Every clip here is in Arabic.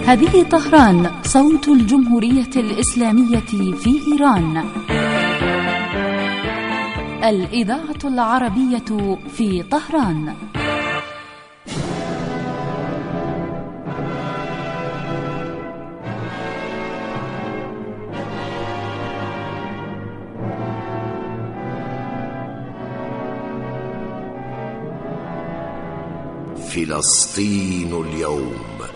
هذه طهران، صوت الجمهورية الإسلامية في إيران. الإذاعة العربية في طهران. فلسطين اليوم.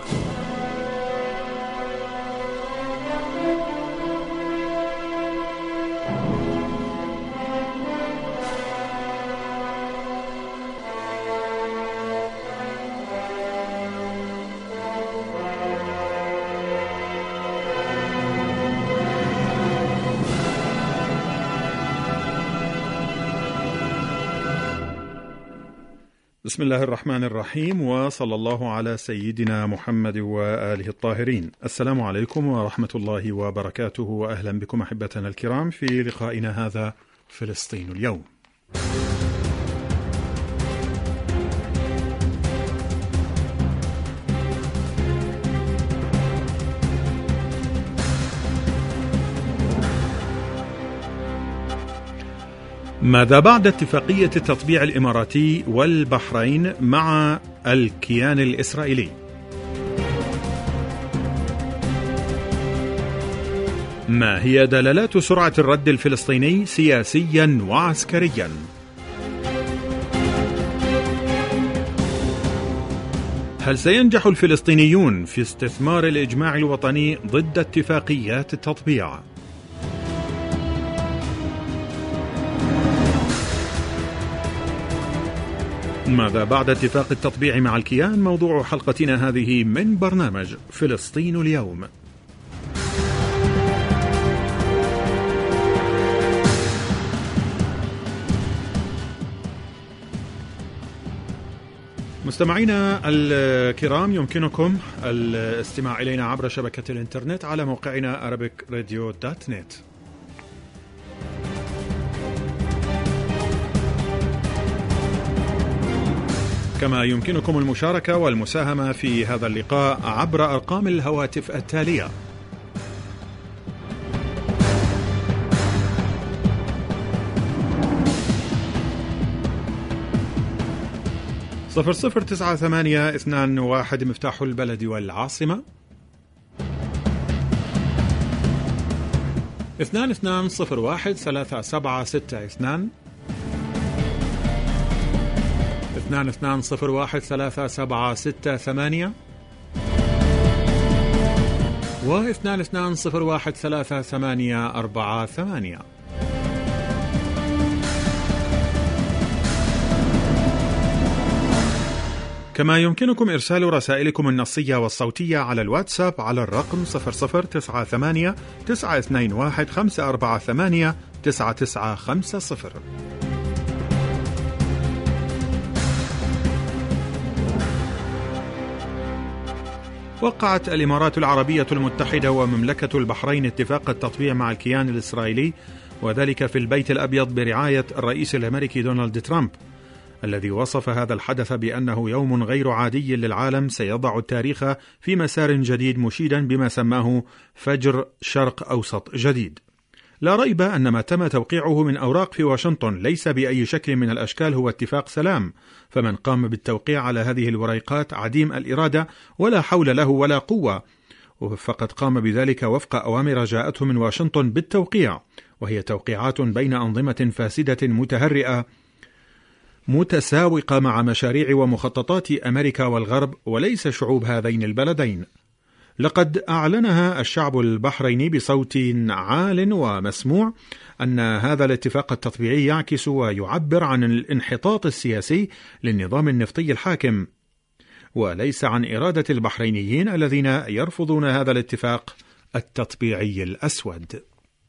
بسم الله الرحمن الرحيم، وصلى الله على سيدنا محمد وآله الطاهرين. السلام عليكم ورحمة الله وبركاته، وأهلا بكم أحبتنا الكرام في لقائنا هذا فلسطين اليوم. ماذا بعد اتفاقية التطبيع الإماراتي والبحرين مع الكيان الإسرائيلي؟ ما هي دلالات سرعة الرد الفلسطيني سياسيا وعسكريا؟ هل سينجح الفلسطينيون في استثمار الإجماع الوطني ضد اتفاقيات التطبيع؟ ماذا بعد اتفاق التطبيع مع الكيان؟ موضوع حلقتنا هذه من برنامج فلسطين اليوم. مستمعينا الكرام، يمكنكم الاستماع إلينا عبر شبكة الإنترنت على موقعنا arabicradio.net. كما يمكنكم المشاركة والمساهمة في هذا اللقاء عبر أرقام الهواتف التالية: 009821 مفتاح البلد والعاصمة، 22013762 22013768 و 22013848. كما يمكنكم إرسال رسائلكم النصية والصوتية على الواتساب على الرقم 0098 921 548 9950. وقعت الإمارات العربية المتحدة ومملكة البحرين اتفاق التطبيع مع الكيان الإسرائيلي، وذلك في البيت الأبيض برعاية الرئيس الأمريكي دونالد ترامب، الذي وصف هذا الحدث بأنه يوم غير عادي للعالم سيضع التاريخ في مسار جديد، مشيدا بما سماه فجر شرق أوسط جديد. لا ريب أن ما تم توقيعه من أوراق في واشنطن ليس بأي شكل من الأشكال هو اتفاق سلام، فمن قام بالتوقيع على هذه الوريقات عديم الإرادة ولا حول له ولا قوة، فقد قام بذلك وفق أوامر جاءته من واشنطن بالتوقيع، وهي توقيعات بين أنظمة فاسدة متهرئة متساوقة مع مشاريع ومخططات أمريكا والغرب وليس شعوب هذين البلدين. لقد أعلنها الشعب البحريني بصوت عال ومسموع أن هذا الاتفاق التطبيعي يعكس ويعبر عن الانحطاط السياسي للنظام النفطي الحاكم، وليس عن إرادة البحرينيين الذين يرفضون هذا الاتفاق التطبيعي الأسود.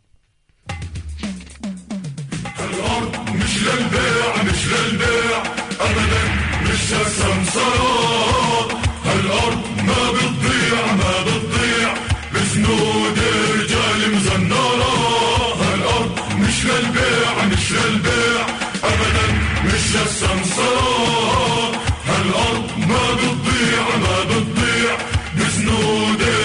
الأرض مش للبيع مش للبيع أبدا، مش للسمسرة. الأرض ما بتضيع ما بتضيع بسنود رجال مزنرة. الأرض مش للبيع مش للبيع أبدا، مش للسمسرة. الأرض ما بتضيع ما بتضيع بسنود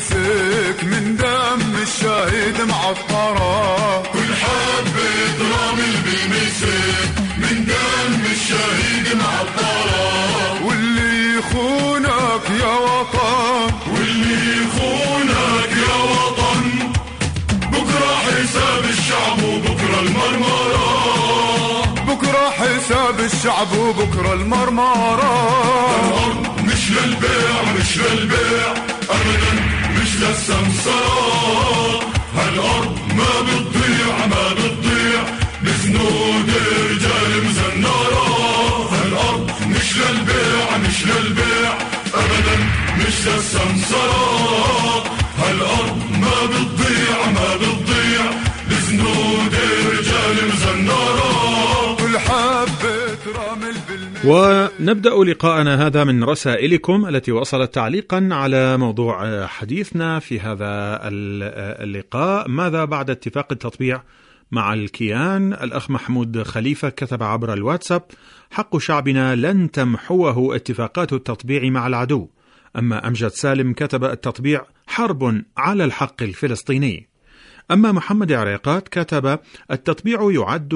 بالمسك من دم الشهيد معطرة، كل حبة رمل بالمسك من دم الشهيد معطرة. واللي يخونك يا وطن، واللي يخونك يا وطن، بكرة حساب الشعب وبكرة المرمرة، بكرة حساب الشعب وبكرة المرمرة. الأرض مش للبيع مش للبيع أبدا مش للسمسرة، هالأرض ما بتضيع ما بتضيع بزنود رجال مزنرة. هالأرض مش للبيع مش للبيع أبدا مش للسمسرة، هالأرض ما بتضيع ما بتضيع بزنود رجال مزنرة. كل حبة رمل بالمسك. ونبدأ لقاءنا هذا من رسائلكم التي وصلت تعليقا على موضوع حديثنا في هذا اللقاء. ماذا بعد اتفاق التطبيع مع الكيان؟ الأخ محمود خليفة كتب عبر الواتساب: حق شعبنا لن تمحوه اتفاقات التطبيع مع العدو. أما أمجد سالم كتب: التطبيع حرب على الحق الفلسطيني. أما محمد عريقات كتب: التطبيع يعد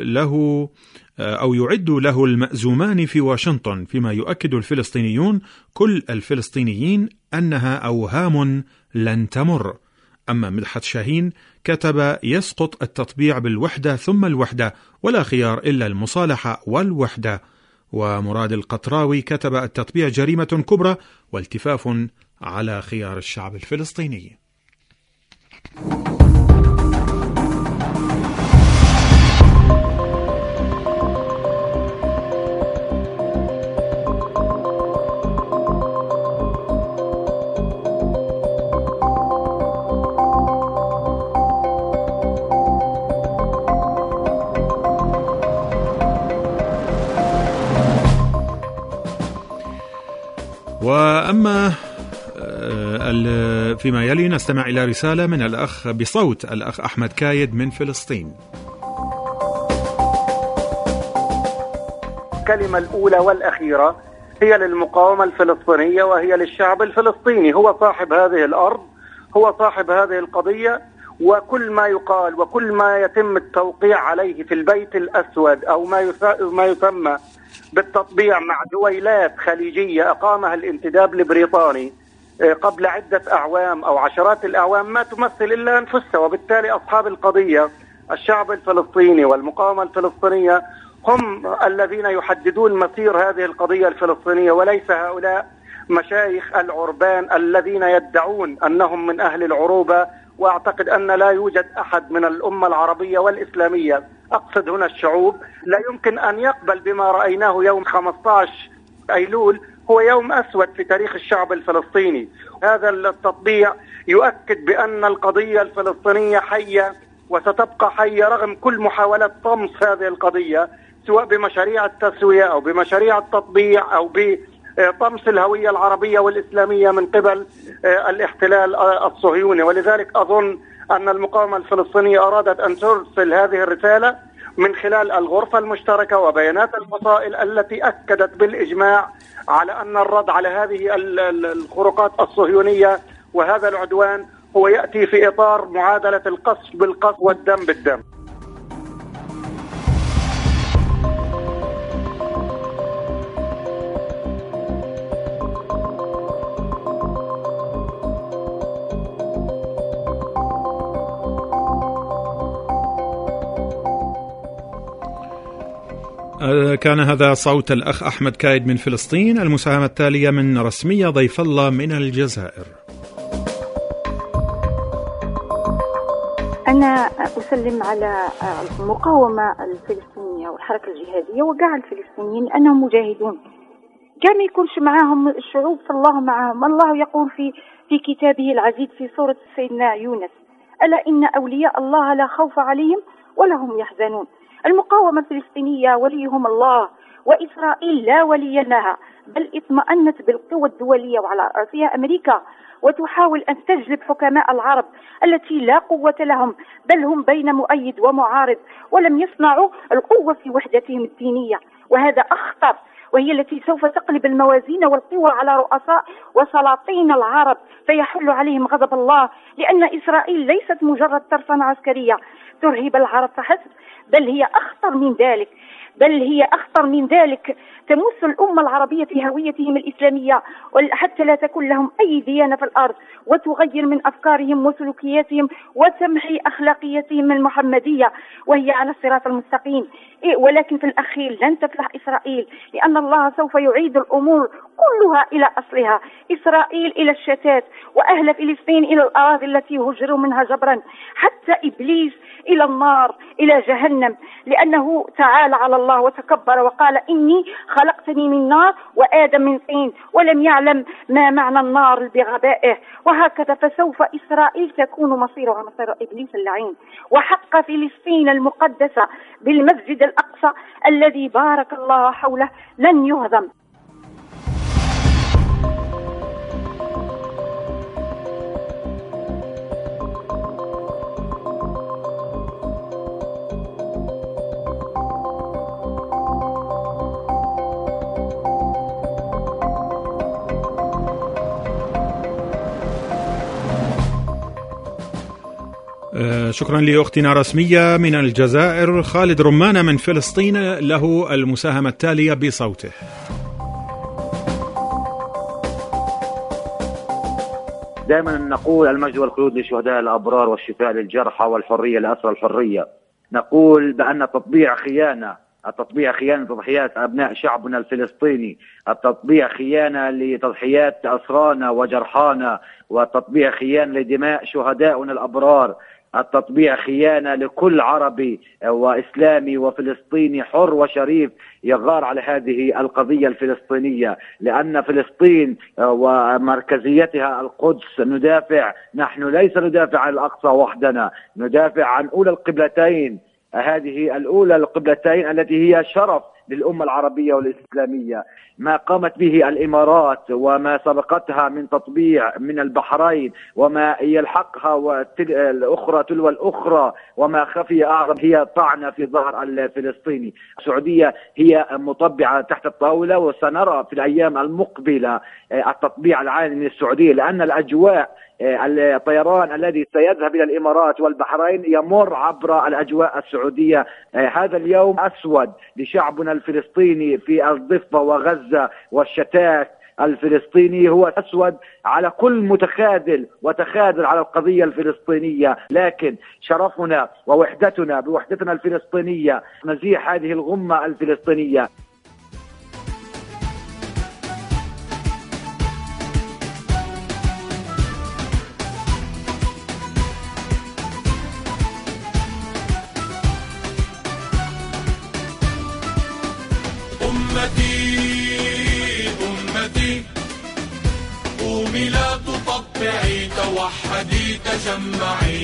له المأزومان في واشنطن، فيما يؤكد الفلسطينيون كل الفلسطينيين أنها أوهام لن تمر. أما مدحت شاهين كتب: يسقط التطبيع بالوحدة ثم الوحدة، ولا خيار إلا المصالحة والوحدة. ومراد القطراوي كتب: التطبيع جريمة كبرى والتفاف على خيار الشعب الفلسطيني. وأما فيما يلي نستمع إلى رسالة من الأخ بصوت الأخ أحمد كايد من فلسطين. الكلمة الأولى والأخيرة هي للمقاومة الفلسطينية وهي للشعب الفلسطيني، هو صاحب هذه الأرض، هو صاحب هذه القضية، وكل ما يقال وكل ما يتم التوقيع عليه في البيت الأسود أو ما يسمى بالتطبيع مع دويلات خليجية أقامها الانتداب البريطاني قبل عدة أعوام أو عشرات الأعوام ما تمثل إلا أنفسها. وبالتالي أصحاب القضية الشعب الفلسطيني والمقاومة الفلسطينية هم الذين يحددون مسير هذه القضية الفلسطينية، وليس هؤلاء مشايخ العربان الذين يدعون أنهم من أهل العروبة. وأعتقد أن لا يوجد أحد من الأمة العربية والإسلامية، أقصد هنا الشعوب، لا يمكن أن يقبل بما رأيناه يوم 15 أيلول هو يوم أسود في تاريخ الشعب الفلسطيني. هذا التطبيع يؤكد بأن القضية الفلسطينية حية وستبقى حية رغم كل محاولات طمس هذه القضية، سواء بمشاريع التسوية أو بمشاريع التطبيع أو بطمس الهوية العربية والإسلامية من قبل الاحتلال الصهيوني. ولذلك أظن أن المقاومة الفلسطينية أرادت أن ترسل هذه الرسالة من خلال الغرفة المشتركة وبيانات الفصائل التي أكدت بالإجماع على أن الرد على هذه الخروقات الصهيونية وهذا العدوان هو يأتي في إطار معادلة القصف بالقصف والدم بالدم. كان هذا صوت الأخ أحمد كايد من فلسطين. المساهمة التالية من رسمية ضيف الله من الجزائر. أنا أسلم على المقاومة الفلسطينية والحركة الجهادية وقاع الفلسطينيين أنهم مجاهدون، كان يكونش معهم الشعوب فالله معهم. الله يقول في كتابه العزيز في سورة سيدنا يونس: ألا إن أولياء الله لا خوف عليهم ولا هم يحزنون. المقاومة الفلسطينية وليهم الله، وإسرائيل لا ولي لها، بل اطمأنت بالقوى الدولية وعلى رأسها أمريكا، وتحاول أن تجلب حكماء العرب التي لا قوة لهم، بل هم بين مؤيد ومعارض، ولم يصنعوا القوة في وحدتهم الدينية، وهذا أخطر وهي التي سوف تقلب الموازين والقوى على رؤساء وسلاطين العرب فيحل عليهم غضب الله، لأن إسرائيل ليست مجرد ترفنة عسكرية ترهب العرب فحسب، بل هي أخطر من ذلك، تمس الأمة العربية في هويتهم الإسلامية حتى لا تكون لهم أي ديانة في الأرض، وتغير من أفكارهم وسلوكياتهم وتمحي أخلاقياتهم المحمدية وهي على الصراط المستقيم. ولكن في الأخير لن تفلح إسرائيل، لأن الله سوف يعيد الأمور كلها إلى أصلها، إسرائيل إلى الشتات، وأهل فلسطين إلى الأراضي التي هجروا منها جبرا، حتى إبليس إلى النار، إلى جهنم، لأنه تعالى على الله وتكبر وقال إني خلقتني من نار وآدم من طين، ولم يعلم ما معنى النار بغبائه. وهكذا فسوف إسرائيل تكون مصيرها مصير إبليس اللعين، وحق فلسطين المقدسة بالمسجد الأقصى الذي بارك الله حوله لن يهدم. شكرا لأختنا رسمية من الجزائر. خالد رمانة من فلسطين له المساهمة التالية بصوته. دائما نقول المجد والخلود للشهداء الأبرار والشفاء للجرحى والحرية لأسرى الحرية. نقول بأن تطبيع خيانة تضحيات أبناء شعبنا الفلسطيني، التطبيع خيانة لتضحيات أسرانا وجرحانا، وتطبيع خيانة لدماء شهدائنا الأبرار، التطبيع خيانة لكل عربي وإسلامي وفلسطيني حر وشريف يغار على هذه القضية الفلسطينية، لأن فلسطين ومركزيتها القدس نحن ليس ندافع عن الأقصى وحدنا، ندافع عن أولى القبلتين، هذه الأولى القبلتين التي هي شرف للأمة العربية والإسلامية. ما قامت به الإمارات وما سبقتها من تطبيع من البحرين وما يلحقها والأخرى تلو الأخرى وما خفي أعظم هي طعنة في ظهر الفلسطيني. السعودية هي مطبعة تحت الطاولة، وسنرى في الأيام المقبلة التطبيع العالمي من السعودية، لأن الأجواء الطيران الذي سيذهب إلى الإمارات والبحرين يمر عبر الأجواء السعودية. هذا اليوم أسود لشعبنا الفلسطيني في الضفة وغزة والشتات الفلسطيني، هو أسود على كل متخاذل وتخاذل على القضية الفلسطينية، لكن شرفنا ووحدتنا بوحدتنا الفلسطينية نزيح هذه الغمة الفلسطينية. أمتي قومي لا تطبعي، توحدي تجمعي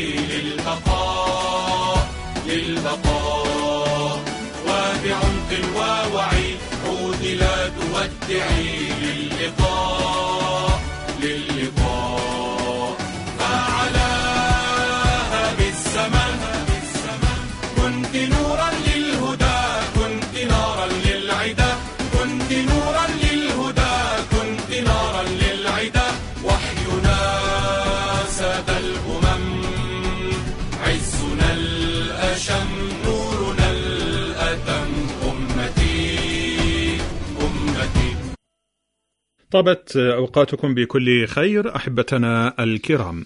للبقاء وبعمق ووعي عودي لا تودعي للقاء فعلاها بالزمن كنت نورا للهدى، كنت نارا للعدا، كنت نورا للهدى، كنت نارا للعدا، وحينا ساد الأمم، عزنا الأشم، نورنا الأتم، أمتي. طابت أوقاتكم بكل خير أحبتنا الكرام.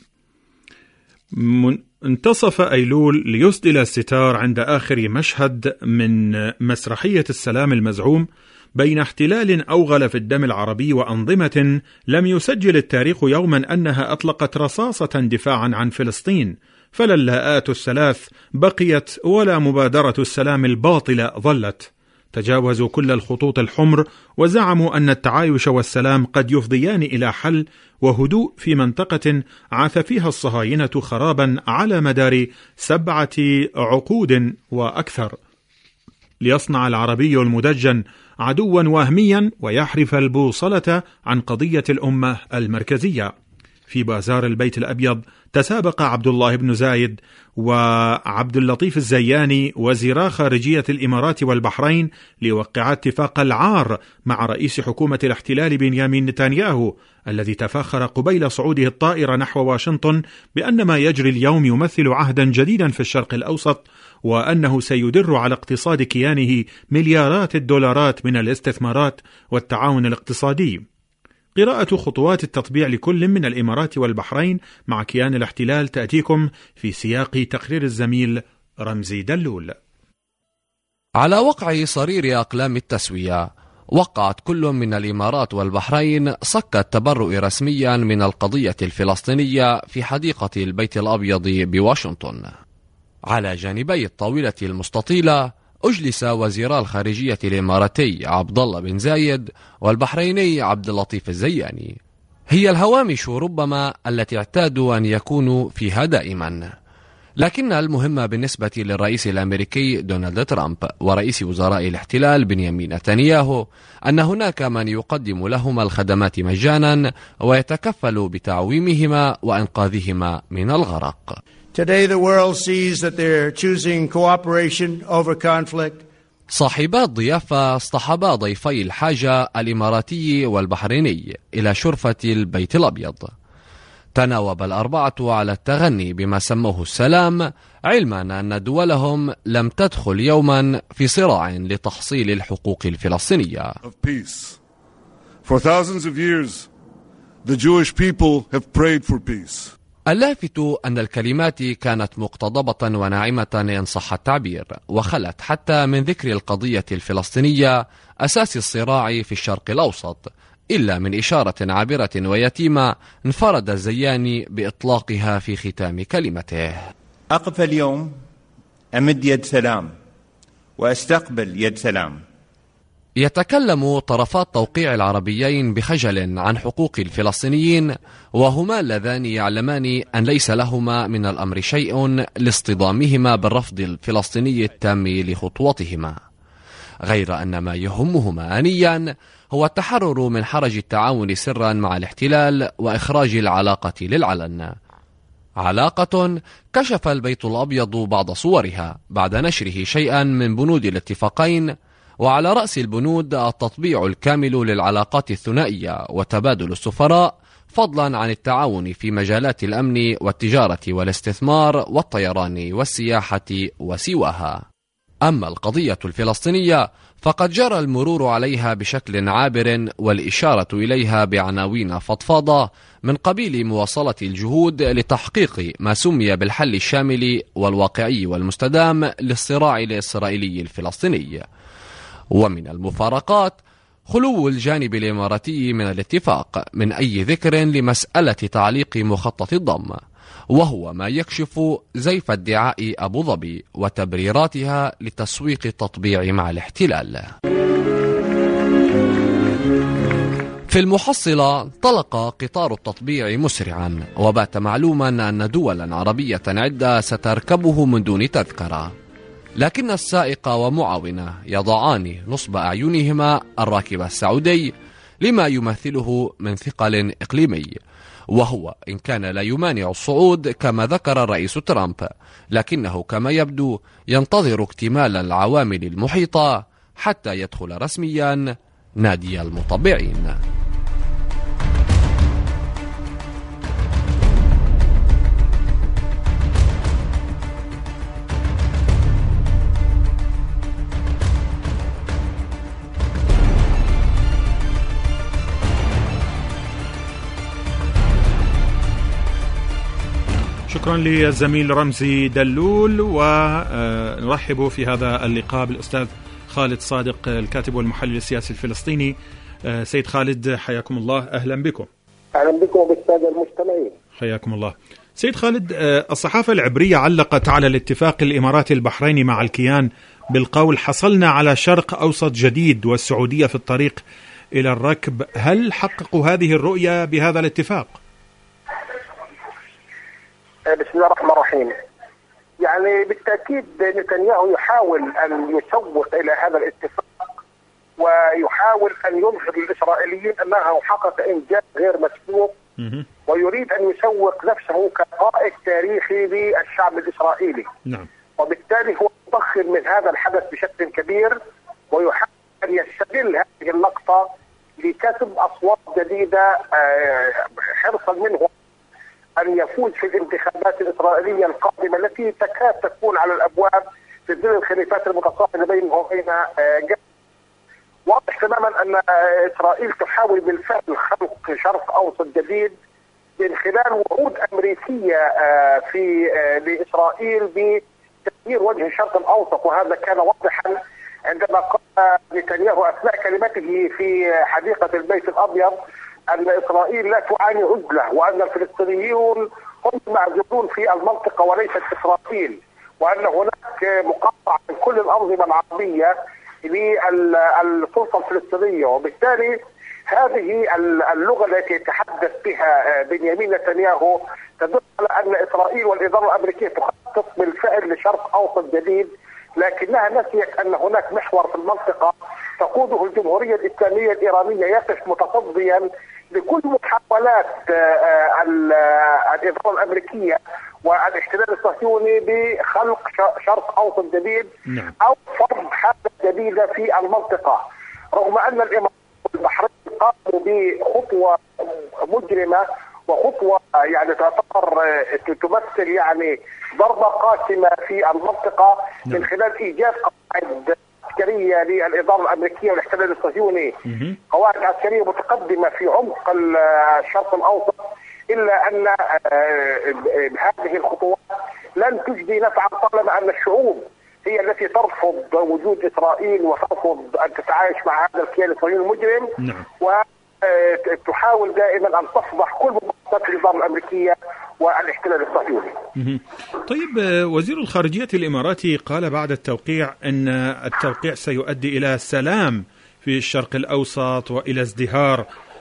انتصف أيلول ليسدل الستار عند آخر مشهد من مسرحية السلام المزعوم بين احتلال أوغل في الدم العربي وأنظمة لم يسجل التاريخ يوما أنها أطلقت رصاصة دفاعا عن فلسطين، فلا اللاءات الثلاث بقيت ولا مبادرة السلام الباطلة ظلت. تجاوزوا كل الخطوط الحمر وزعموا أن التعايش والسلام قد يفضيان إلى حل وهدوء في منطقة عاث فيها الصهاينة خرابا على مدار 7 عقود وأكثر، ليصنع العربي المدجن عدوا وهميا ويحرف البوصلة عن قضية الأمة المركزية. في بازار البيت الأبيض تسابق عبد الله بن زايد وعبد اللطيف الزياني وزيرا خارجية الإمارات والبحرين ليوقعا اتفاق العار مع رئيس حكومة الاحتلال بنيامين نتنياهو، الذي تفاخر قبيل صعوده الطائرة نحو واشنطن بأن ما يجري اليوم يمثل عهدا جديدا في الشرق الأوسط، وأنه سيدر على اقتصاد كيانه مليارات الدولارات من الاستثمارات والتعاون الاقتصادي. قراءة خطوات التطبيع لكل من الإمارات والبحرين مع كيان الاحتلال تأتيكم في سياق تقرير الزميل رمزي دلول. على وقع صرير أقلام التسوية، وقعت كل من الإمارات والبحرين صك التبرؤ رسميا من القضية الفلسطينية في حديقة البيت الأبيض بواشنطن. على جانبي الطاولة المستطيلة أجلس وزيرا الخارجية الإماراتي عبد الله بن زايد والبحريني عبد اللطيف الزياني. هي الهوامش ربما التي اعتادوا أن يكونوا فيها دائما، لكن المهم بالنسبة للرئيس الأمريكي دونالد ترامب ورئيس وزراء الاحتلال بنيامين نتنياهو أن هناك من يقدم لهما الخدمات مجانا ويتكفل بتعويمهما وإنقاذهما من الغرق. Today the world sees that they're choosing cooperation over conflict. صاحبا الضيافة اصطحبا ضيفي الحاجة الإماراتي والبحريني إلى شرفة البيت الأبيض. تناوب الأربعة على التغني بما سموه السلام، علما أن دولهم لم تدخل يوما في صراع لتحصيل الحقوق الفلسطينية. For thousands of years, the Jewish people have prayed for peace. اللافت أن الكلمات كانت مقتضبة وناعمة إن صح التعبير، وخلت حتى من ذكر القضية الفلسطينية أساس الصراع في الشرق الأوسط، إلا من إشارة عابرة ويتيمة انفرد الزياني بإطلاقها في ختام كلمته. أقف اليوم أمد يد سلام وأستقبل يد سلام. يتكلم طرفات توقيع العربيين بخجل عن حقوق الفلسطينيين، وهما اللذان يعلمان أن ليس لهما من الأمر شيء لاصطدامهما بالرفض الفلسطيني التام لخطوتهما، غير أن ما يهمهما آنيا هو التحرر من حرج التعاون سرا مع الاحتلال وإخراج العلاقة للعلن. علاقة كشف البيت الأبيض بعض صورها بعد نشره شيئا من بنود الاتفاقين، وعلى رأس البنود التطبيع الكامل للعلاقات الثنائية وتبادل السفراء، فضلا عن التعاون في مجالات الأمن والتجارة والاستثمار والطيران والسياحة وسواها. أما القضية الفلسطينية فقد جرى المرور عليها بشكل عابر والإشارة إليها بعناوين فضفاضة من قبيل مواصلة الجهود لتحقيق ما سمي بالحل الشامل والواقعي والمستدام للصراع الإسرائيلي الفلسطيني. ومن المفارقات خلو الجانب الإماراتي من الاتفاق من أي ذكر لمسألة تعليق مخطط الضم، وهو ما يكشف زيف ادعاء أبو ظبي وتبريراتها لتسويق التطبيع مع الاحتلال. في المحصلة طلق قطار التطبيع مسرعا، وبات معلوما أن دولا عربية عدة ستركبه من دون تذكرة، لكن السائق ومعاونه يضعان نصب أعينهما الراكب السعودي لما يمثله من ثقل إقليمي، وهو إن كان لا يمانع الصعود كما ذكر الرئيس ترامب، لكنه كما يبدو ينتظر اكتمال العوامل المحيطة حتى يدخل رسميا نادي المطبعين. شكرا للزميل رمزي دلول، ونرحب في هذا اللقاء بالأستاذ خالد صادق الكاتب والمحلل السياسي الفلسطيني. سيد خالد حياكم الله، أهلا بكم. أهلا بكم وبالسادة المستمعين. حياكم الله. سيد خالد، الصحافة العبرية علقت على الاتفاق الإماراتي البحريني مع الكيان بالقول حصلنا على شرق أوسط جديد والسعودية في الطريق إلى الركب، هل حققوا هذه الرؤية بهذا الاتفاق؟ بسم الله الرحمن الرحيم. يعني بالتأكيد نتنياهو يحاول أن يسوق إلى هذا الاتفاق ويحاول أن يظهر للإسرائيليين أنه حقق إنجاز غير مسبوق ويريد أن يسوق نفسه كقائد تاريخي للشعب الإسرائيلي. نعم. وبالتالي هو يضخم من هذا الحدث بشكل كبير، ويحاول أن يستغل هذه اللقطة لكسب أصوات جديدة حرصا منه أن يفوز في الانتخابات الإسرائيلية القادمة التي تكاد تكون على الأبواب في ظل الخلافات المتصاعدة بينه وبين واضح تماما أن إسرائيل تحاول بالفعل خلق شرق أوسط جديد من خلال وعود أمريكية لإسرائيل بتغيير وجه الشرق الأوسط. وهذا كان واضحا عندما قال نتنياهو أثناء كلمته في حديقة البيت الأبيض أن إسرائيل لا تعاني عزلة، وأن الفلسطينيون هم معزولون في المنطقة وليست إسرائيل، وأن هناك مقاطعة من كل الأنظمة العربية للسلطة الفلسطينية. وبالتالي هذه اللغة التي يتحدث بها بنيامين نتنياهو تدل على أن إسرائيل والإدارة الأمريكية تخطط بالفعل لشرق أوسط جديد، لكنها نسيت أن هناك محور في المنطقة تقوده الجمهورية الإسلامية الإيرانية يقف متصديا لكل محاولات الإدارة الأمريكية والاحتلال الصهيوني بخلق شرق أوسط جديد أو فرض حالة جديدة في المنطقة، رغم أن الإمارات والبحرين قاموا بخطوة مجرمة وخطوة يعني تعتبر تمثل يعني ضربة قاسمة في المنطقة من خلال إيجاد قواعد عسكرية للإدارة الأمريكية والاحتلال الصهيوني، قواعد عسكرية متقدمة في عمق الشرق الأوسط، إلا أن هذه الخطوات لن تجدي نفعا طالما أن الشعوب هي التي ترفض وجود إسرائيل وترفض أن تتعايش مع هذا الكيان الصهيوني المجرم. وتحاول دائما أن تفضح كل مخططات الإدارة الأمريكية والاحتلال الصهيوني. طيب، وزير الخارجية الإماراتي قال بعد التوقيع أن التوقيع سيؤدي إلى سلام في الشرق الأوسط وإلى ازدهار،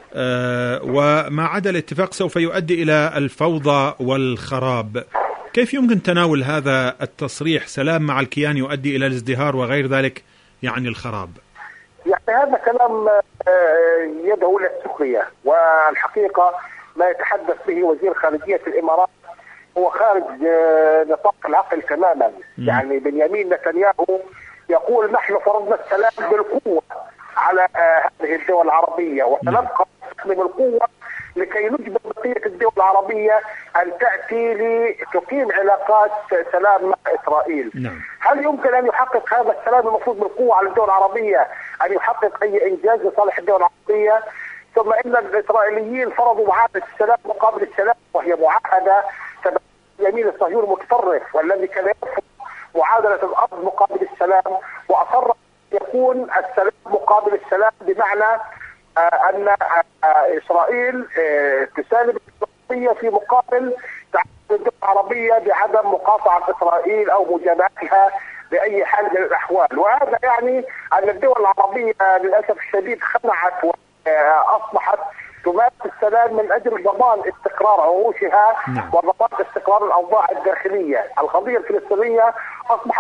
وما عدا الاتفاق سوف يؤدي إلى الفوضى والخراب. كيف يمكن تناول هذا التصريح؟ سلام مع الكيان يؤدي إلى الازدهار وغير ذلك يعني الخراب. يعني هذا كلام يدعو للسخرية، والحقيقة ما يتحدث به وزير خارجية الإمارات هو خارج نطاق العقل تماما. يعني بنيامين نتنياهو يقول نحن فرضنا السلام بالقوة على هذه الدول العربية، وسنبقى نستخدم القوة لكي نجبر بقية الدول العربية أن تأتي لتقيم علاقات سلام مع إسرائيل. هل يمكن أن يحقق هذا السلام المفروض بالقوة على الدول العربية أن يحقق أي إنجاز لصالح الدول العربية؟ ثم إن الإسرائيليين فرضوا معاهدة السلام مقابل السلام، وهي معاهدة تبع اليمين الصهيوني المتطرف والذي كان يرفض معادلة الأرض مقابل السلام، وأصر يكون السلام مقابل السلام، بمعنى أن إسرائيل تساند الإسرائيلية في مقابل تعهد الدول العربية بعدم مقاطعة إسرائيل أو مجاملتها بأي حال من الأحوال. وهذا يعني أن الدول العربية للأسف الشديد خنعت وأصبحت تمارس السلام من أجل ضمان استقرار عروشها وضمان استقرار الأوضاع الداخلية. القضية الفلسطينية أصبحت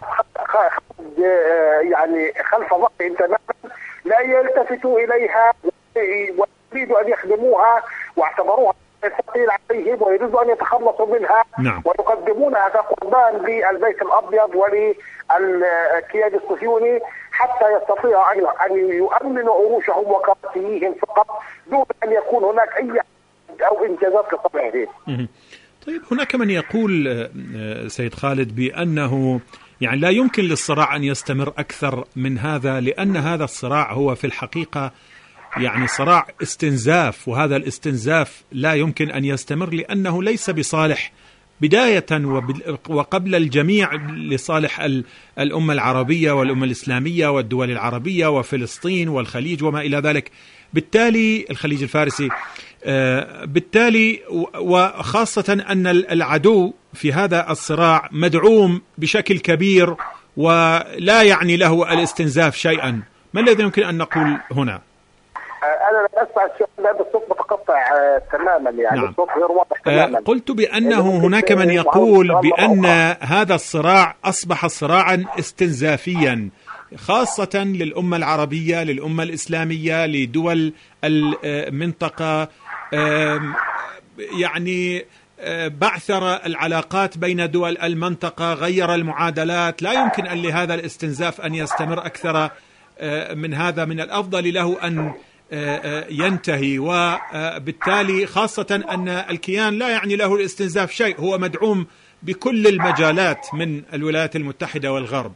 يعني خلف ظهرهم تماما، لا يلتفتوا إليها ويريدوا أن يخدموها واعتبروها ثقيل عليهم ويريدوا أن يتخلصوا منها ويقدمونها كقربان للبيت الأبيض وللكيان الصهيوني حتى يستطيعوا أن يؤمنوا عروشهم وقراراتهم فقط دون أن يكون هناك أي أو إنجازات لصالحهم. طيب، هناك من يقول سيد خالد بأنه يعني لا يمكن للصراع أن يستمر أكثر من هذا، لأن هذا الصراع هو في الحقيقة يعني صراع استنزاف، وهذا الاستنزاف لا يمكن أن يستمر لأنه ليس بصالح بداية وقبل الجميع لصالح الأمة العربية والأمة الإسلامية والدول العربية وفلسطين والخليج وما إلى ذلك. بالتالي الخليج الفارسي، بالتالي وخاصة أن العدو في هذا الصراع مدعوم بشكل كبير ولا يعني له الاستنزاف شيئا. ما الذي يمكن أن نقول هنا؟ أنا لم أسمع السؤال، هذا الصوت متقطع تماما، يعني الصوت غير واضح تماما. قلت بأنه هناك من يقول بأن هذا الصراع أصبح صراعا استنزافيا، خاصة للأمة العربية، للأمة الإسلامية، لدول المنطقة. يعني بعثر العلاقات بين دول المنطقة، غير المعادلات. لا يمكن أن لهذا الاستنزاف أن يستمر أكثر من هذا. من الأفضل له أن ينتهي، وبالتالي خاصة أن الكيان لا يعني له الاستنزاف شيء، هو مدعوم بكل المجالات من الولايات المتحدة والغرب.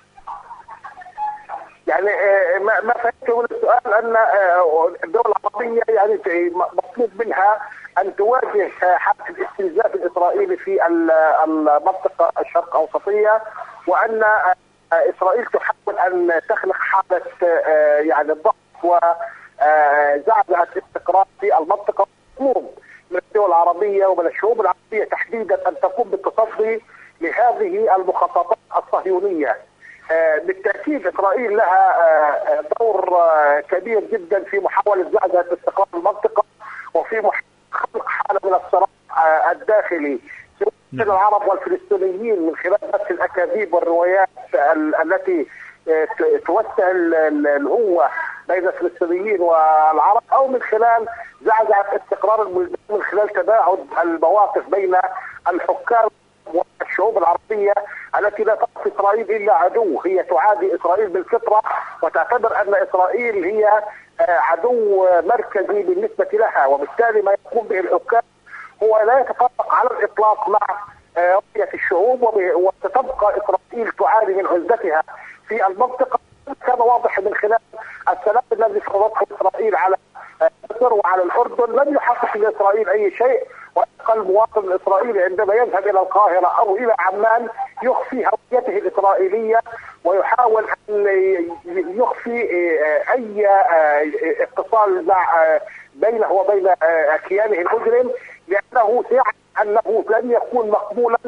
يعني ما فهمته من السؤال أن الدول العربية يعني مطلوب منها أن تواجه حالة الاستنزاف الإسرائيلي في المنطقة الشرق أوسطية، وأن إسرائيل تحاول أن تخلق حالة يعني ضغط وزعزعة استقرار في المنطقة. مطلوب من الدول العربية ومن الشعوب العربية تحديدا أن تقوم بالتصدي لهذه المخططات الصهيونية. بالتأكيد إسرائيل لها دور كبير جدا في محاولة زعزعة استقرار المنطقة وفي خلق حالة من الصراع الداخلي سواء بين العرب والفلسطينيين من خلال بث الأكاذيب والروايات التي توسع الهوة بين الفلسطينيين والعرب، أو من خلال زعزعة استقرار البلدان من خلال تباعد المواقف بين الحكام والشعوب العربية التي لا تقف إسرائيل إلا عدو. هي تعادي إسرائيل بالفطرة وتعتبر أن إسرائيل هي عدو مركزي بالنسبة لها، وبالتالي ما يقوم به الحكام هو لا يتفق على الإطلاق مع رؤية الشعوب، وستبقى إسرائيل تعاني من عزتها في المنطقة. كان واضح من خلال السلام الذي فرضته إسرائيل على مصر وعلى الأردن لم يحقق لإسرائيل أي شيء، ويبقى المواطن الإسرائيلي عندما يذهب إلى القاهرة أو إلى عمان يخفي هويته الإسرائيلية ويحاول أن يخفي أي اتصال بينه وبين كيانه المجرم، لأنه سيعلم أنه لن يكون مقبولا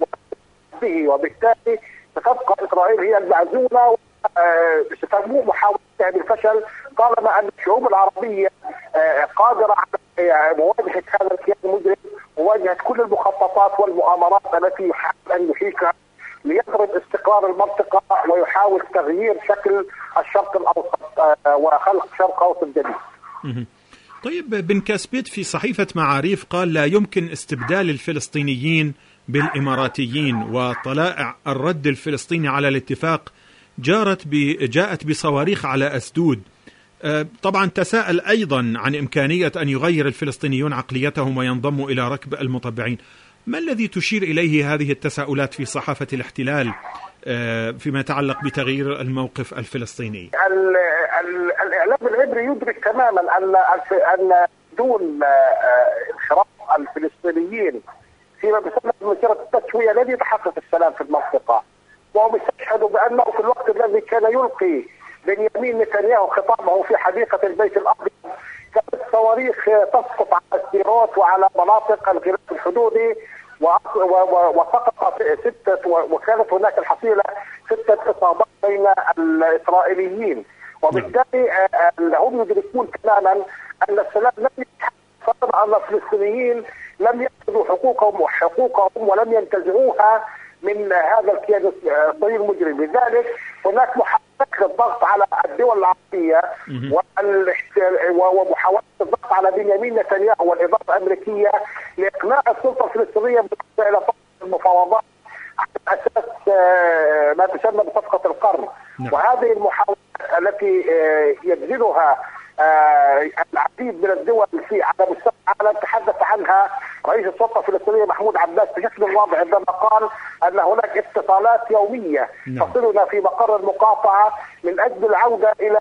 به، وبالتالي ستبقى إسرائيل هي المعزولة ستنمو محاولتها بالفشل طالما أن الشعوب العربية قادرة على مواجهة هذا الكيان المجرم ومواجهة كل المخططات والمؤامرات التي يحاول أن يحيكها ليضرب استقرار المنطقة ويحاول تغيير شكل الشرق الأوسط وخلق شرق أوسط جديد. طيب، بن كاسبيت في صحيفة معاريف قال لا يمكن استبدال الفلسطينيين بالإماراتيين، وطلائع الرد الفلسطيني على الاتفاق جاءت بصواريخ على أسدود. طبعا تساءل أيضا عن إمكانية أن يغير الفلسطينيون عقليتهم وينضموا إلى ركب المطبعين. ما الذي تشير إليه هذه التساؤلات في صحافة الاحتلال فيما يتعلق بتغيير الموقف الفلسطيني؟ الإعلام العبري يدرك تماما أن دون انخراط الفلسطينيين فيما بيسمى بمسيرة التسوية لن يتحقق السلام في المنطقة، وهم استشهدوا بأنه في الوقت الذي كان يلقي بنيامين نتنياهو خطابه في حديقة البيت الأبيض كانت صواريخ تسقط على السيروت وعلى مناطق الغلاف الحدودي وسقط وكانت هناك الحصيلة 6 إصابات بين الإسرائيليين، وبالتالي هم يدركون تماما أن السلام لم يتحقق، أن الفلسطينيين لم يأخذوا حقوقهم ولم ينتزعوها من هذا الكيان الصهيوني المجرم. لذلك هناك محاولة الضغط على الدول العربية ومحاولة الضغط على بنيامين نتنياهو والإدارة الأمريكية لإقناع السلطة الفلسطينية إلى طرح المفاوضات على أساس ما تسمى بصفقة القرن. وهذه المحاولات التي يبذلها العديد من الدول على مستوى العالم تحدث عنها رئيس السلطة الفلسطينية محمود عباس بشكل واضح عندما قال أن هناك اتصالات يومية تصلنا في مقر المقاطعة من أجل العودة إلى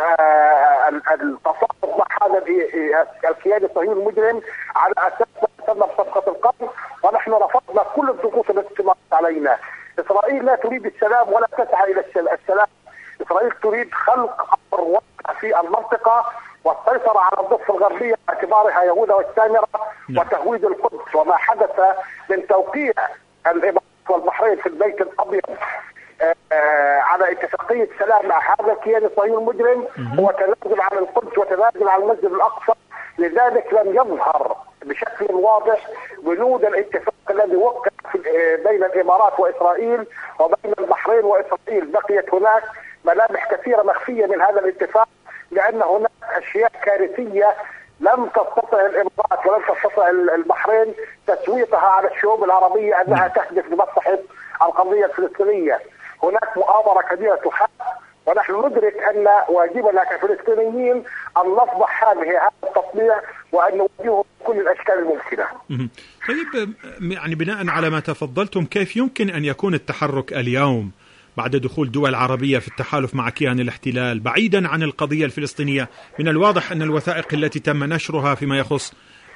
التفاوض مع هذا الكيان الصهيوني المجرم على أساس ما تسمى بصفقة القرن، ونحن رفضنا كل الضغوط التي تمارس علينا. إسرائيل لا تريد السلام ولا تسعى إلى السلام، إسرائيل تريد خلق أمر واقع في المنطقة والسيطرة على الضفة الغربية باعتبارها يهوذا والسامرة وتهويد القدس. وما حدث من توقيع الإمارات والبحرين في البيت الأبيض على اتفاقية سلام مع هذا الكيان الصهيوني المجرم هو تنازل عن القدس وتنازل عن المسجد الأقصى. لذلك لم يظهر بشكل واضح بنود الاتفاق الذي وقع بين الإمارات وإسرائيل وبين البحرين وإسرائيل. بقيت هناك ملامح كثيرة مخفية من هذا الاتفاق، لأن هناك أشياء كارثية لم تستطع الامارات ولم تستطع البحرين تسويطها على الشعوب العربيه انها تهدف لمصلحه القضيه الفلسطينيه. هناك مؤامره كبيره تحاك، ونحن ندرك ان واجبنا كفلسطينيين ان نفضح هذا التطبيع وان نواجهه بكل الاشكال الممكنه. طيب، يعني بناء على ما تفضلتم، كيف يمكن ان يكون التحرك اليوم بعد دخول دول عربية في التحالف مع كيان الاحتلال بعيدا عن القضية الفلسطينية؟ من الواضح أن الوثائق التي تم نشرها فيما يخص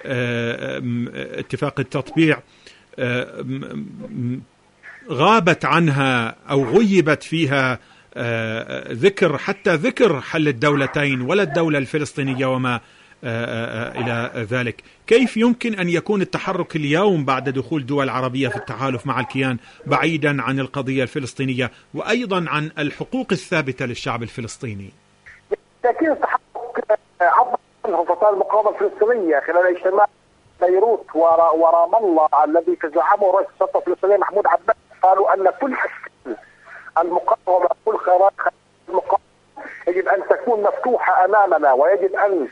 اتفاق التطبيع غابت عنها أو غيبت فيها ذكر حل الدولتين ولا الدولة الفلسطينية وما إلى ذلك. كيف يمكن أن يكون التحرك اليوم بعد دخول دول عربية في التحالف مع الكيان بعيدا عن القضية الفلسطينية وأيضا عن الحقوق الثابتة للشعب الفلسطيني؟ بالتأكيد التحرك عبر عنه فتاة المقاومة الفلسطينية خلال اجتماع بيروت ورام الله الذي تزعمه رئيس السلطة الفلسطينية محمود عباس. قالوا أن كل أشكال المقاومة كل خيارات المقاومة يجب أن تكون مفتوحة أمامنا، ويجب أن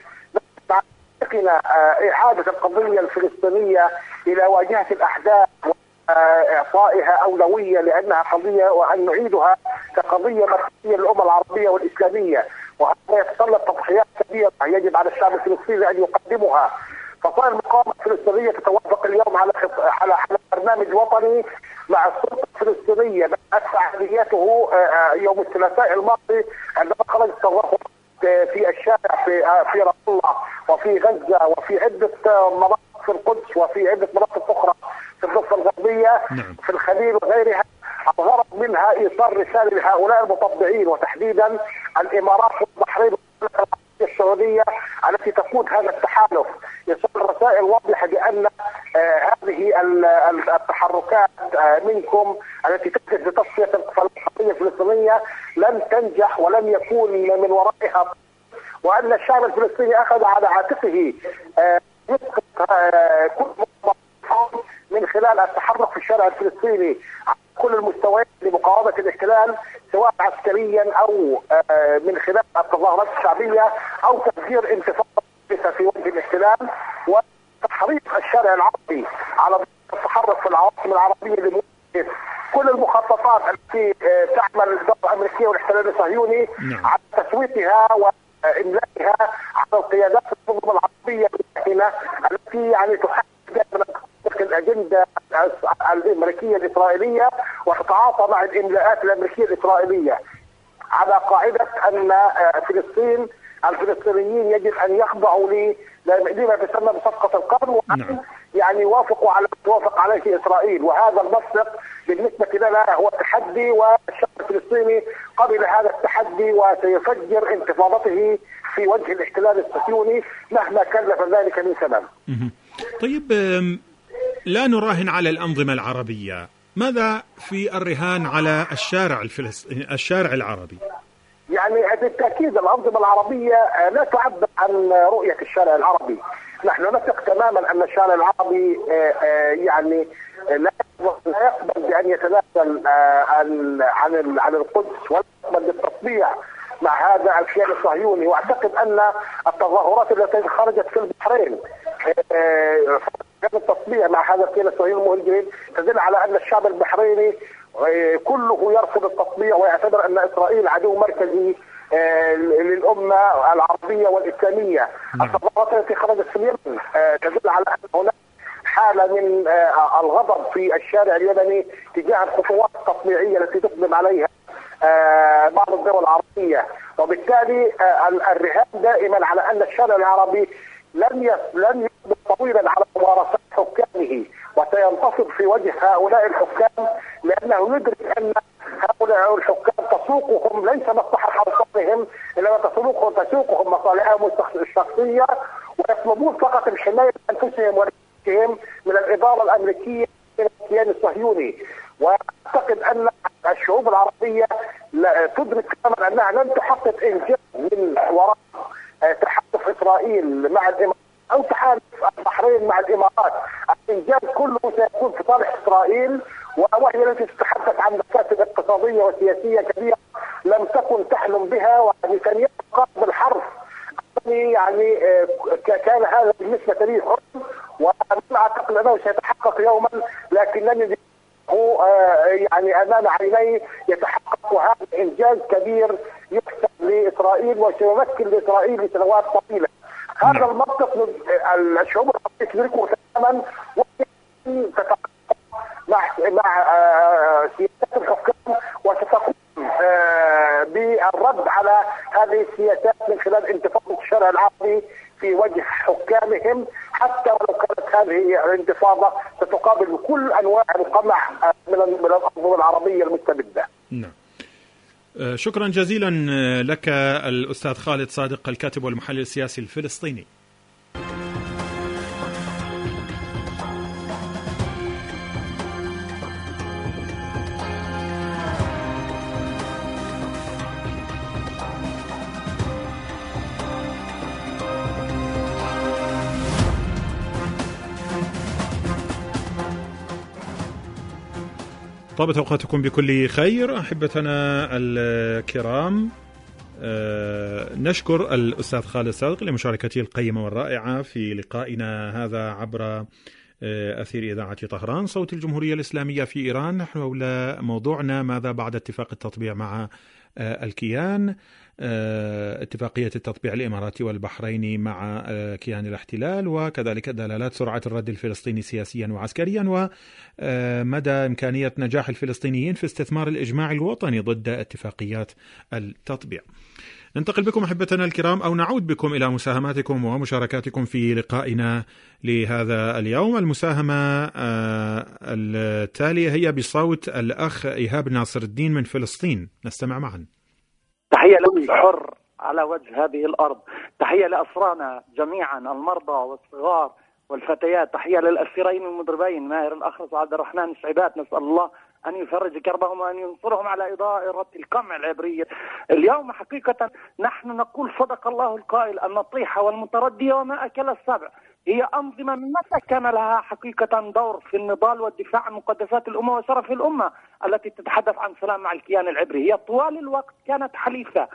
إعادة القضية الفلسطينية إلى واجهة الأحداث وإعطائها أولوية لأنها قضية، وأن نعيدها كقضية مركزية للأمة العربية والإسلامية، وهذا يتطلب تضحيات كبيرة يجب على الشعب الفلسطيني أن يقدمها. فصار المقاومة الفلسطينية تتوافق اليوم على برنامج وطني مع السلطة الفلسطينية بدأت فعالياته يوم الثلاثاء الماضي عندما خرج التظاهرات في الشارع في رام الله وفي غزة وفي عدة مناطق في القدس وفي عدة مناطق أخرى في الضفة الغربية في الخليل وغيرها. الغرض منها إيصال رسالة لهؤلاء المطبعين وتحديدا الإمارات والبحرين والمملكة العربية السعودية التي تقود هذا التحالف، إيصال رسائل واضحة بأن هذه التحركات منكم التي تهدف لتصفية القضية الفلسطينية لن تنجح ولن يكون من ورائها، وأن الشعب الفلسطيني أخذ على عاتقه يسقط كل من خلال التحرك في الشارع الفلسطيني على كل المستويات لمقاومة الاحتلال سواء عسكريا أو من خلال التظاهرات الشعبية أو تفجير انتفاضة في وجه الاحتلال، وتحريض الشارع العربي على التحرك في العواصم العربية لمواجهة كل المخططات التي تعمل الدولة الأمريكية والاحتلال الصهيوني على تسويتها وإملائها على القيادات المنظمة العربية التي يعني تحقق الأجندة الأمريكية الإسرائيلية وتتعاطى مع الإملاءات الأمريكية الإسرائيلية على قاعدة أن الفلسطينيين يجب أن يخضعوا لما يسمى بصفقة القرن وأن يعني يوافقوا على ما توافق عليه إسرائيل. وهذا المنطق بالنسبة لنا هو تحدي، والشعب الفلسطيني قبل هذا التحدي وسيفجر انتفاضته في وجه الاحتلال الصهيوني مهما كلف ذلك من ثمن. طيب، لا نراهن على الأنظمة العربية، ماذا في الرهان على الشارع العربي؟ يعني بالتأكيد الأنظمة العربية لا تعبر عن رؤية الشارع العربي. نحن نثق تماما أن الشارع العربي يعني لا يقبل بأن يتنازل عن القدس ولا يقبل بالتطبيع مع هذا الكيان الصهيوني. واعتقد أن التظاهرات التي خرجت في البحرين التطبيع مع هذا الكيان الصهيوني المهجرين تدل على أن الشعب البحريني كله يرفض التطبيع ويعتبر أن إسرائيل عدو مركزي للأمة العربية والإسلامية. التظاهرات التي خرجت في اليمن تدل على أن هناك حالة من الغضب في الشارع اليمني تجاه الخطوات التطبيعية التي تقدم عليها بعض الدول العربية، وبالتالي الرهان دائما على أن الشارع العربي لن يصبر طويلا على ممارسات حكامه وسينتصر في وجه هؤلاء الحكام، لأنه يدرك أن هؤلاء الحكام تسوقهم ليس مصلحة أوطانهم إنما تسوقهم مصالحهم الشخصية، ويطلبون فقط الحماية أنفسهم ونفسهم من الإدارة الأمريكية من الكيان الصهيوني. وأعتقد أن الشعوب العربية تدرك تماما أنها لن تحقق إنجاز من وراء تحالف إسرائيل مع الإمارات أو تحالف البحرين مع الإمارات. الإنجاز كله سيكون في صالح إسرائيل، وهي التي تتحدث عن مكاسب اقتصادية وسياسية كبيرة لم تكن تحلم بها. ونتنياهو قام بالحرف يعني كان هذا بالنسبة لي حلم، وأنا أعتقد أنه سيتحقق يوما، لكنني يعني أمام عيني يتحقق هذا إنجاز كبير يحسب لإسرائيل وسيمكن لإسرائيل لسنوات طويلة. هذا الموقف الشعوب العربية تدركه تماما، وتتحقق مع سياسات الحكام، وستقوم بالرد على هذه السياسات من خلال انتفاضة الشارع العربي في وجه حكامهم، حتى ولو كانت هذه الانتفاضة ستقابل بكل أنواع القمع من الأنظمة العربية المستبدة. نعم. شكرا جزيلا لك الأستاذ خالد صادق، الكاتب والمحلل السياسي الفلسطيني. طابت أوقاتكم بكل خير أحبتنا الكرام. نشكر الأستاذ خالد صادق لمشاركته القيمة والرائعة في لقائنا هذا عبر أثير إذاعة طهران صوت الجمهورية الإسلامية في إيران. نحن حول موضوعنا ماذا بعد اتفاق التطبيع مع الكيان، اتفاقية التطبيع الإماراتي والبحريني مع كيان الاحتلال، وكذلك دلالات سرعة الرد الفلسطيني سياسيا وعسكريا، ومدى إمكانية نجاح الفلسطينيين في استثمار الإجماع الوطني ضد اتفاقيات التطبيع. ننتقل بكم أحبتنا الكرام، أو نعود بكم إلى مساهماتكم ومشاركاتكم في لقائنا لهذا اليوم. المساهمة التالية هي بصوت الأخ إيهاب ناصر الدين من فلسطين، نستمع معا. تحية للحر على وجه هذه الأرض، تحية لأسرانا جميعا المرضى والصغار والفتيات، تحية للأسيرين المضربين ماهر الأخرس وعبد الرحمن السعيبات، نسأل الله أن يفرج كربهم وأن ينصرهم على إدارة القمع العبرية. اليوم حقيقة نحن نقول صدق الله القائل أن الطيحة والمتردية وما أكل السبع هي أنظمة متى كان لها حقيقة دور في النضال والدفاع عن مقدسات الأمة وشرف الأمة التي تتحدث عن سلام مع الكيان العبري. هي طوال الوقت كانت حليفة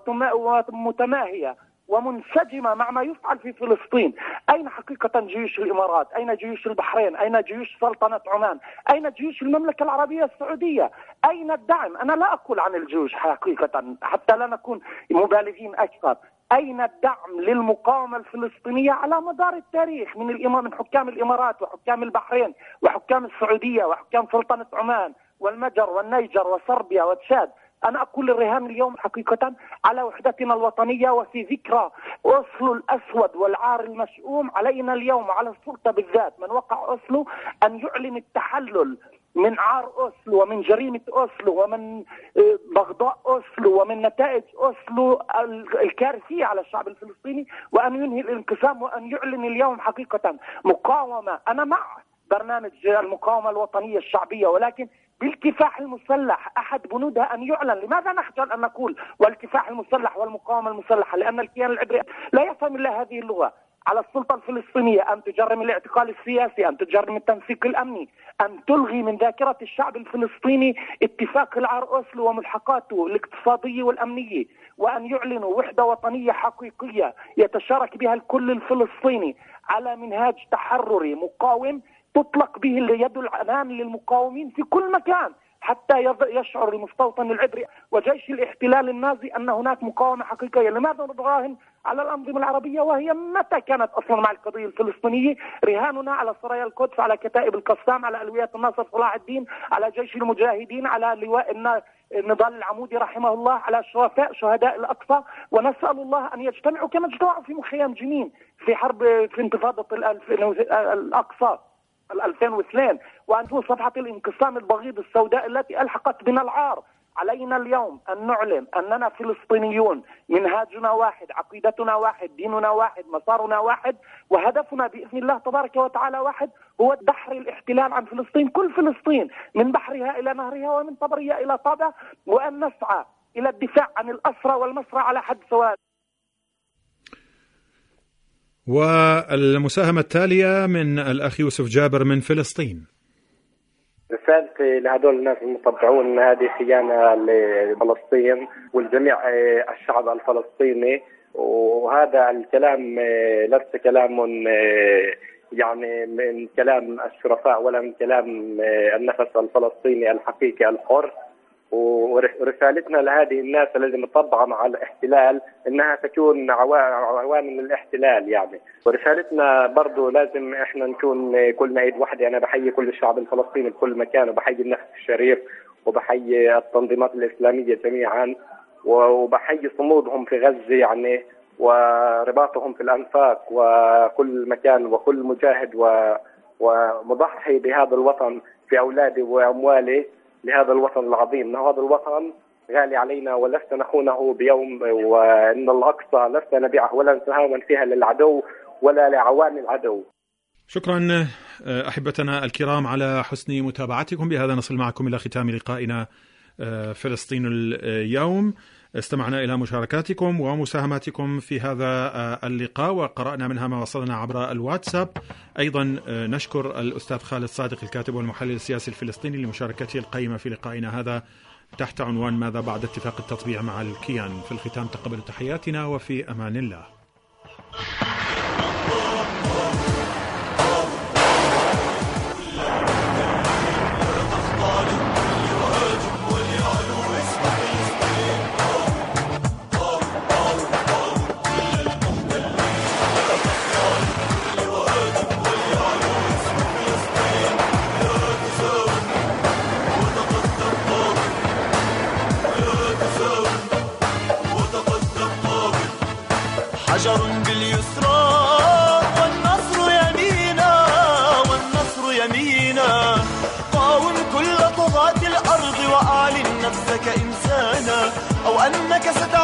ومتماهية ومنسجمة مع ما يفعل في فلسطين. أين حقيقة جيوش الإمارات؟ أين جيوش البحرين؟ أين جيوش سلطنة عمان؟ أين جيوش المملكة العربية السعودية؟ أين الدعم؟ أنا لا أقول عن الجيوش حقيقة حتى لا نكون مبالغين أكثر. أين الدعم للمقاومة الفلسطينية على مدار التاريخ من حكام الإمارات وحكام البحرين وحكام السعودية وحكام سلطنة عمان والمجر والنيجر وصربيا وتشاد؟ أنا أقول الرهان اليوم حقيقة على وحدتنا الوطنية وفي ذكرى أوسلو الأسود والعار المشؤوم. علينا اليوم على السلطة بالذات من وقع أوسلو أن يعلن التحلل من عار أوسلو ومن جريمة أوسلو ومن بغضاء أوسلو ومن نتائج أوسلو الكارثية على الشعب الفلسطيني، وأن ينهي الانقسام وأن يعلن اليوم حقيقة مقاومة. أنا مع برنامج المقاومة الوطنية الشعبية، ولكن بالكفاح المسلح أحد بنودها أن يعلن. لماذا نخجل أن نقول والكفاح المسلح والمقاومة المسلحة؟ لأن الكيان العبري لا يفهم إلا هذه اللغة. على السلطة الفلسطينية أن تجرم الاعتقال السياسي، أن تجرم التنسيق الأمني، أن تلغي من ذاكرة الشعب الفلسطيني اتفاق العار أوسلو وملحقاته الاقتصادية والأمنية، وأن يعلنوا وحدة وطنية حقيقية يتشارك بها الكل الفلسطيني على منهاج تحرري مقاوم تطلق به اليد الأمان للمقاومين في كل مكان، حتى يشعر المستوطن العبري وجيش الاحتلال النازي أن هناك مقاومة حقيقية. لماذا نراهن على الأنظمة العربية وهي متى كانت أصلا مع القضية الفلسطينية؟ رهاننا على سرايا القدس، على كتائب القسام، على ألويات الناصر صلاح الدين، على جيش المجاهدين، على لواء النضال العمودي رحمه الله، على شهداء الأقصى. ونسأل الله أن يجتمعوا كما اجتمعوا في مخيم جنين في انتفاضة الأقصى 2002، وأن تكون صفحة الانقسام البغيض السوداء التي ألحقت بنا العار. علينا اليوم أن نعلن أننا فلسطينيون، منهاجنا واحد، عقيدتنا واحد، ديننا واحد، مسارنا واحد، وهدفنا بإذن الله تبارك وتعالى واحد، هو دحر الاحتلال عن فلسطين، كل فلسطين من بحرها إلى نهرها ومن طبرها إلى طابة، وأن نسعى إلى الدفاع عن الأسرى والمسرى على حد سواء. والمساهمة التالية من الأخ يوسف جابر من فلسطين. رسالتي لهدول الناس المتطبعون، هذه خيانة لفلسطين والجميع الشعب الفلسطيني، وهذا الكلام ليس كلام يعني من كلام الشرفاء ولا من كلام النفس الفلسطيني الحقيقي الحر. ورسالتنا لهذه الناس الذي مطبعة مع الاحتلال انها تكون عوان الاحتلال يعني. ورسالتنا برضو لازم احنا نكون كلنا ايد واحدة. انا بحيي كل الشعب الفلسطيني بكل مكان، وبحيي النفس الشريف، وبحيي التنظيمات الاسلامية جميعا، وبحيي صمودهم في غزة يعني، ورباطهم في الانفاق وكل مكان، وكل مجاهد ومضحي بهذا الوطن في اولادي واموالي لهذا الوطن العظيم. هذا الوطن غالي علينا ولسنا نخونه بيوم، وإن الأقصى لسنا نبيعه ولا نتهاون فيها للعدو ولا لعوان العدو. شكرا أحبتنا الكرام على حسن متابعتكم. بهذا نصل معكم إلى ختام لقائنا فلسطين اليوم. استمعنا إلى مشاركاتكم ومساهماتكم في هذا اللقاء، وقرأنا منها ما وصلنا عبر الواتساب. أيضا نشكر الأستاذ خالد صادق الكاتب والمحلل السياسي الفلسطيني لمشاركته القيمة في لقائنا هذا تحت عنوان ماذا بعد اتفاق التطبيع مع الكيان. في الختام تقبلوا تحياتنا وفي أمان الله. حجر باليسرى والنصر يمينا، والنصر يمينا. قاوم كل طغاة الأرض وأعلن نفسك إنسانا، أو أنك